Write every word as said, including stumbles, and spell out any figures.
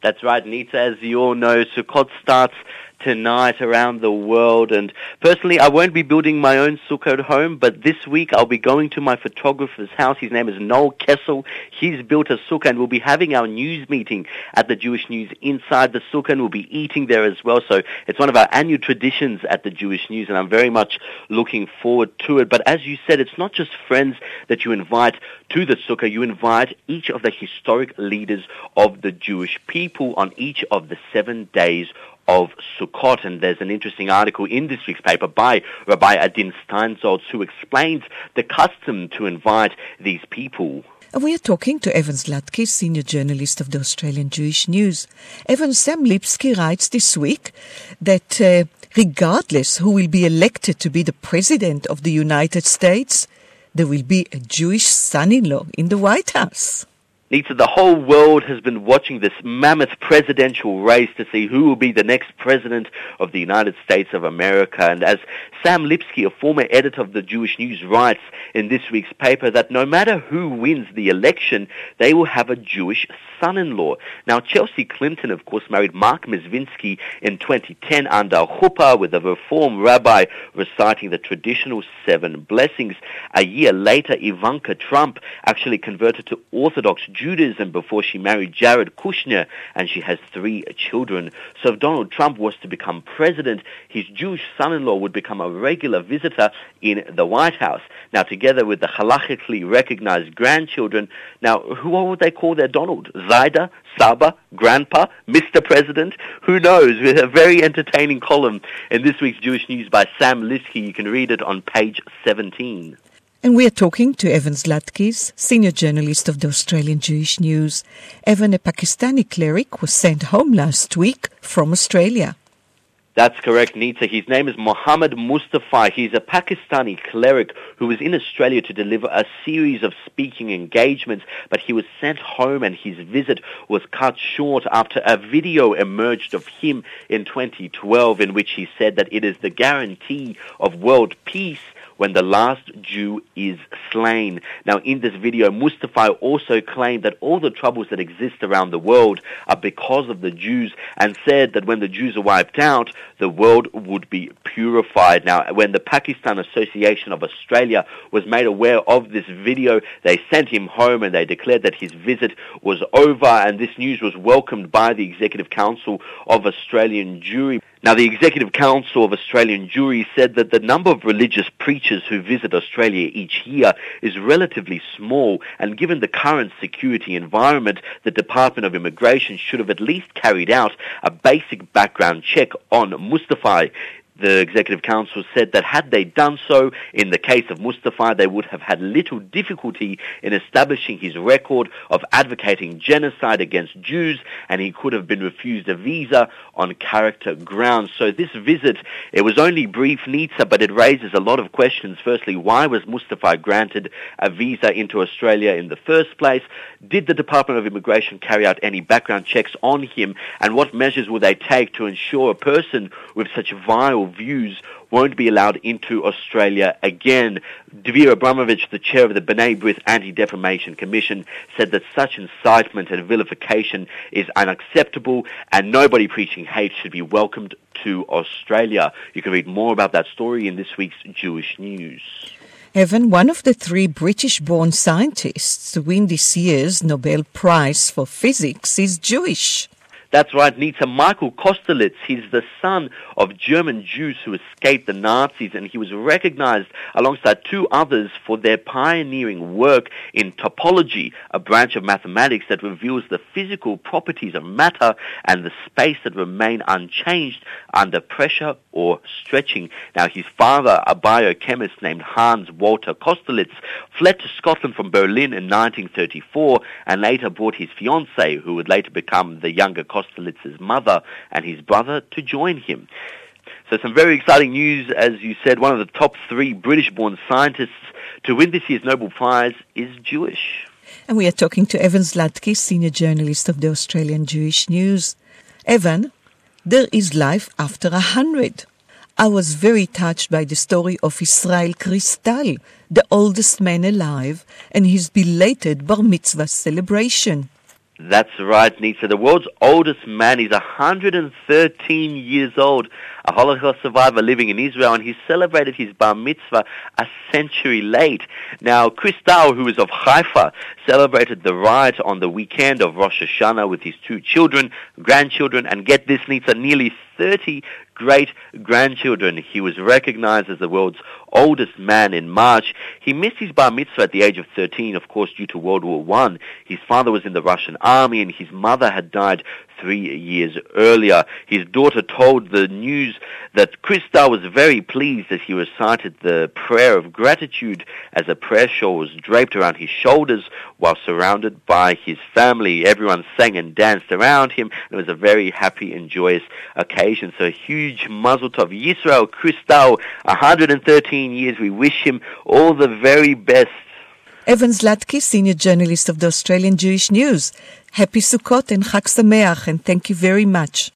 That's right, Nita. As you all know, Sukkot starts tonight around the world, and personally I won't be building my own sukkah at home, but this week I'll be going to my photographer's house. His name is Noel Kessel. He's built a sukkah, and we'll be having our news meeting at the Jewish News inside the sukkah, and we'll be eating there as well. So it's one of our annual traditions at the Jewish News, and I'm very much looking forward to it. But as you said, it's not just friends that you invite to the sukkah. You invite each of the historic leaders of the Jewish people on each of the seven days of Sukkot. And there's an interesting article in this week's paper by Rabbi Adin Steinsaltz, who explains the custom to invite these people. We are talking to Evan Zlatky, senior journalist of the Australian Jewish News. Evan, Sam Lipsky writes this week that uh, regardless who will be elected to be the president of the United States, there will be a Jewish son-in-law in the White House. Nita, the whole world has been watching this mammoth presidential race to see who will be the next president of the United States of America. And as Sam Lipsky, a former editor of the Jewish News, writes in this week's paper, that no matter who wins the election, they will have a Jewish son-in-law. Now, Chelsea Clinton, of course, married Mark Mizvinsky in twenty ten under a chuppah with a Reform rabbi reciting the traditional seven blessings. A year later, Ivanka Trump actually converted to Orthodox Judaism before she married Jared Kushner, and she has three children. So if Donald Trump was to become president, his Jewish son-in-law would become a regular visitor in the White House. Now, together with the halachically recognized grandchildren, now, who what would they call their Donald? Zaida, Saba, Grandpa, Mister President? Who knows? With a very entertaining column in this week's Jewish News by Sam Lipsky. You can read it on page seventeen. And we are talking to Evan Zlatky, senior journalist of the Australian Jewish News. Evan, a Pakistani cleric, was sent home last week from Australia. That's correct, Nita. His name is Mohammed Mustafa. He's a Pakistani cleric who was in Australia to deliver a series of speaking engagements, but he was sent home and his visit was cut short after a video emerged of him in twenty twelve in which he said that it is the guarantee of world peace when the last Jew is slain. Now, in this video, Mustafa also claimed that all the troubles that exist around the world are because of the Jews, and said that when the Jews are wiped out, the world would be purified. Now, when the Pakistan Association of Australia was made aware of this video, they sent him home and they declared that his visit was over, and this news was welcomed by the Executive Council of Australian Jewry. Now, the Executive Council of Australian Jewry said that the number of religious preachers who visit Australia each year is relatively small, and given the current security environment, the Department of Immigration should have at least carried out a basic background check on Mustafa. The Executive Council said that had they done so, in the case of Mustafa, they would have had little difficulty in establishing his record of advocating genocide against Jews, and he could have been refused a visa on character grounds. So this visit, it was only brief, Nita, but it raises a lot of questions. Firstly, why was Mustafa granted a visa into Australia in the first place? Did the Department of Immigration carry out any background checks on him? And what measures will they take to ensure a person with such vile views won't be allowed into Australia again? Dvir Abramovich, the chair of the B'nai B'rith Anti-Defamation Commission, said that such incitement and vilification is unacceptable, and nobody preaching hate should be welcomed to Australia. You can read more about that story in this week's Jewish News. Evan, one of the three British-born scientists to win this year's Nobel Prize for Physics is Jewish. That's right, Nita. Michael Kosterlitz, he's the son of German Jews who escaped the Nazis, and he was recognized alongside two others for their pioneering work in topology, a branch of mathematics that reveals the physical properties of matter and the space that remain unchanged under pressure or stretching. Now, his father, a biochemist named Hans Walter Kosterlitz, fled to Scotland from Berlin in nineteen thirty-four and later brought his fiancée, who would later become the younger Kosterlitz's mother, and his brother to join him. So some very exciting news. As you said, one of the top three British-born scientists to win this year's Nobel Prize is Jewish. And we are talking to Evan Zlatky, senior journalist of the Australian Jewish News. Evan, there is life after a hundred. I was very touched by the story of Israel Cristal, the oldest man alive, and his belated bar mitzvah celebration. That's right, Nitza. The world's oldest man. He's one hundred thirteen years old, a Holocaust survivor living in Israel, and he celebrated his bar mitzvah a century late. Now, Chris Dow, who is of Haifa, celebrated the rite on the weekend of Rosh Hashanah with his two children, grandchildren, and get this, Nitza, nearly thirty great-grandchildren. He was recognized as the world's oldest man in March. He missed his bar mitzvah at the age of thirteen, of course, due to World War One. His father was in the Russian army, and his mother had died three years earlier. His daughter told the news that Chris Dow was very pleased as he recited the prayer of gratitude as a prayer shawl was draped around his shoulders while surrounded by his family. Everyone sang and danced around him. It was a very happy and joyous occasion. So a huge mazel tov Yisrael, Chris Dow, one hundred thirteen years. We wish him all the very best. Evan Zlatky, senior journalist of the Australian Jewish News. Happy Sukkot and Chag Sameach, and thank you very much.